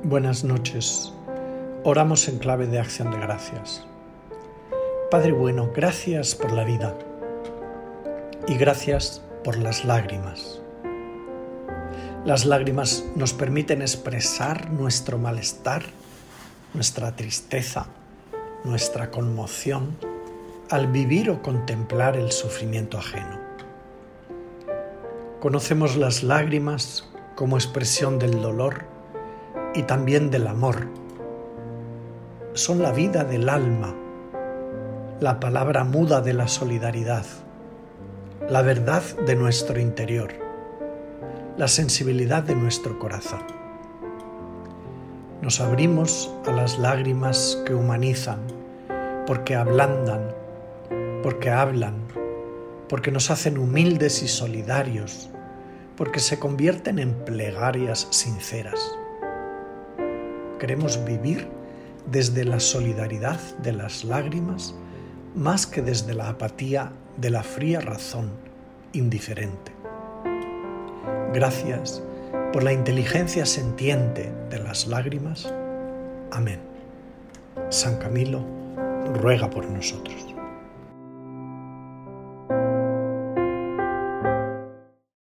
Buenas noches. Oramos en clave de acción de gracias. Padre bueno, gracias por la vida y gracias por las lágrimas. Las lágrimas nos permiten expresar nuestro malestar, nuestra tristeza, nuestra conmoción al vivir o contemplar el sufrimiento ajeno. Conocemos las lágrimas como expresión del dolor y también del amor. Son la vida del alma, la palabra muda de la solidaridad, la verdad de nuestro interior, la sensibilidad de nuestro corazón. Nos abrimos a las lágrimas que humanizan, porque ablandan, porque hablan, porque nos hacen humildes y solidarios, porque se convierten en plegarias sinceras. Queremos vivir desde la solidaridad de las lágrimas más que desde la apatía de la fría razón indiferente. Gracias por la inteligencia sentiente de las lágrimas. Amén. San Camilo ruega por nosotros.